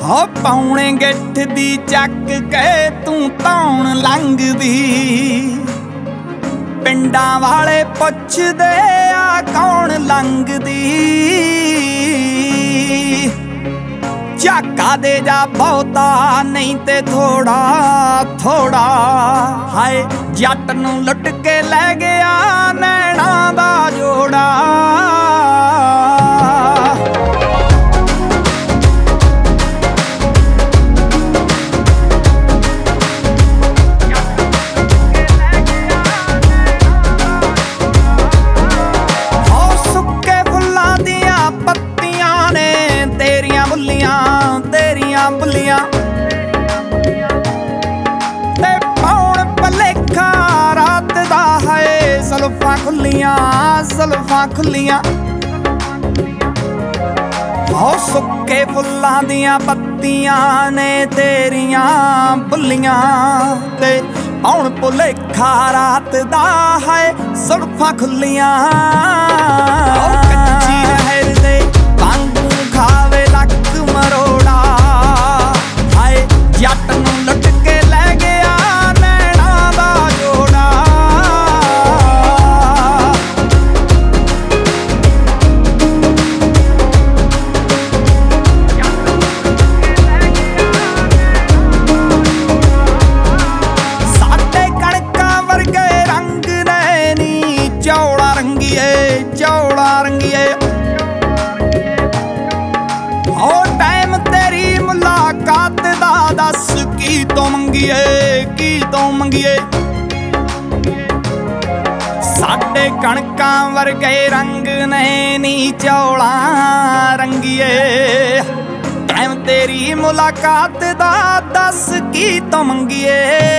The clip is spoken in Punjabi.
ਹੋ ਪੌਣੇ ਗਿੱਠ ਦੀ ਚੱਕ ਕੇ ਤੂੰ ਧੌਣ ਲੰਘਦੀ। ਪਿੰਡਾਂ ਵਾਲੇ ਪੁੱਛਦੇ ਆ ਕੌਣ ਲੰਘਦੀ। ਝਾਕਾ ਦੇ ਜਾ ਬਹੁਤਾ ਨਹੀਂ ਤੇ ਥੋੜਾ ਥੋੜਾ। ਹਾਏ ਜੱਟ ਨੂੰ ਲੁੱਟ ਕੇ ਲੈ ਗਿਆ ਨੈਣਾ ਦਾ ਜੋੜਾ। ਤੇਰੀਆਂ ਬੁੱਲੀਆਂ ਤੇ ਪੌਣ ਭਲੇਖਾ ਰਾਤ ਦਾ ਹੈ। ਜ਼ੁਲਫਾਂ ਖੁੱਲੀਆਂ ਜ਼ੁਲਫਾਂ ਖੁੱਲੀਆਂ। ਹੋ ਸੁੱਕੇ ਫੁੱਲਾਂ ਦੀਆਂ ਪੱਤੀਆਂ ਨੇ ਤੇਰੀਆਂ ਬੁੱਲੀਆਂ ਤੇ ਪੌਣ ਭੁਲੇਖਾ ਰਾਤ ਦਾ ਹੈ। ਜ਼ੁਲਫਾਂ ਖੁੱਲੀਆਂ ਕੱਚੀ ਨਹਿਰ ਦੇ ਵਾਂਗੂ ਖਾਵੇ ਲੱਕ ਮਰੋੜਾ। ਹਾਏ ਜੱਟ ਨੂੰ ਲੁੱਟ ਕੇ ਲੈ ਗਿਆ ਨੈਣਾ ਦਾ ਜੋੜਾ। ਸਾਡੇ ਕਣਕਾਂ ਵਰਗੇ ਰੰਗ ਨੇ ਨੀ ਚੌੜਾ ਰੰਗੀਏ ਚੌੜਾ ਰੰਗੀਏ। ਤੇਰੀ ਮੁਲਾਕਾਤ ਦਾ ਦੱਸ ਕੀ ਤੋਂ ਮੰਗੀਏ ਕੀ ਤੋਂ ਮੰਗੀਏ। ਸਾਡੇ ਕਣਕਾਂ ਵਰਗੇ ਰੰਗ ਨੇ ਨੀ ਚੌਲਾ ਰੰਗੀਏ। ਟਾਈਮ ਤੇਰੀ ਮੁਲਾਕਾਤ ਦਾ ਦੱਸ ਕੀ ਤੋਂ ਮੰਗੀਏ।